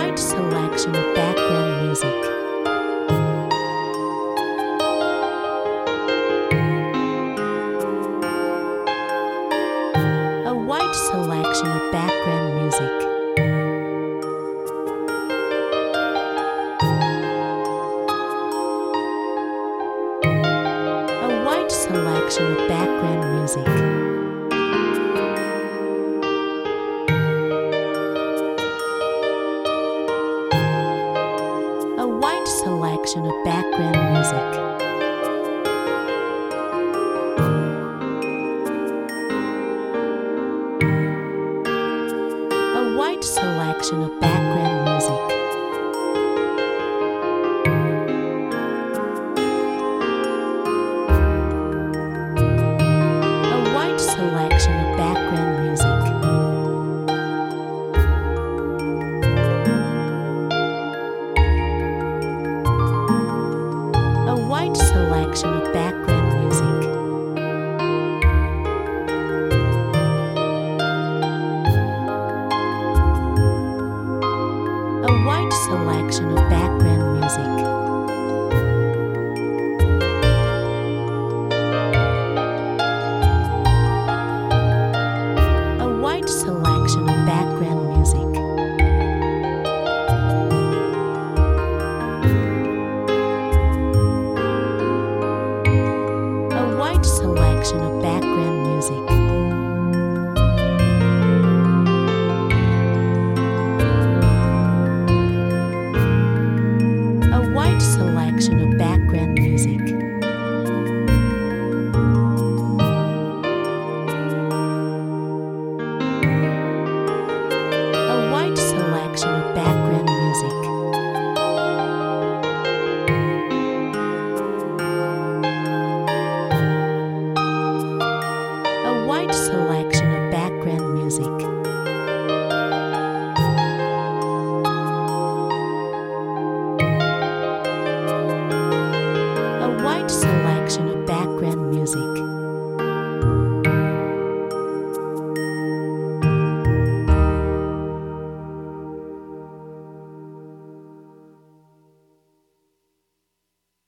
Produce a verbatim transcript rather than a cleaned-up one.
wide selection of background music. A wide selection of background music. A wide selection of background music. A wide selection of background music. A wide selection of background